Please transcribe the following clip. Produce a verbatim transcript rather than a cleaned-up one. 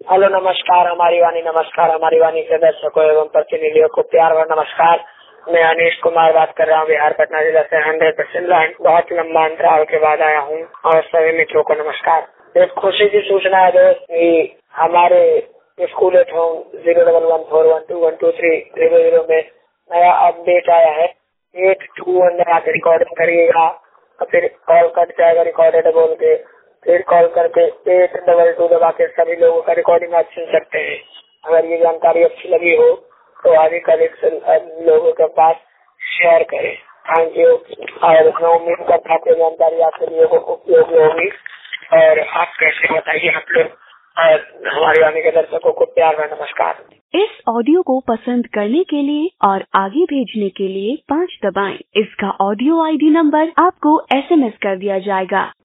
Hello नमस्कार हमारी वाणी, नमस्कार हमारी वाणी के दर्शकों एवं प्रतिनिधियों को प्यार और नमस्कार। मैं अनीश कुमार बात कर रहा हूँ, बिहार पटना जिला से हंड्रेड परसेंट लाइन। बहुत लंबा अंतराल के बाद आया हूँ और सभी मित्रों को नमस्कार। एक खुशी की सूचना है दोस्त कि हमारे school at home zero double one four one two one two three zero zero में नया अपडेट आया है। एट टू वन आकर रिकॉर्डिंग करिएगा और फिर कॉल कट जाएगा रिकॉर्डेड बोल के, फिर कॉल करके एट डबल टू दबा के सभी लोगों का रिकॉर्डिंग आप सुन सकते हैं। अगर ये जानकारी अच्छी लगी हो तो आगे कलेक्शन लोगों के पास शेयर करें। Thank you. और मैं उम्मीद करता हूँ जानकारी आपके लिए उपयोगी होगी। और आप कैसे बताइए आप लोग और हमारे आने के दर्शकों को प्यार और नमस्कार। इस ऑडियो को पसंद करने के लिए और आगे भेजने के लिए पाँच दबाएं। इसका ऑडियो आईडी नंबर आपको एसएमएस कर दिया जाएगा।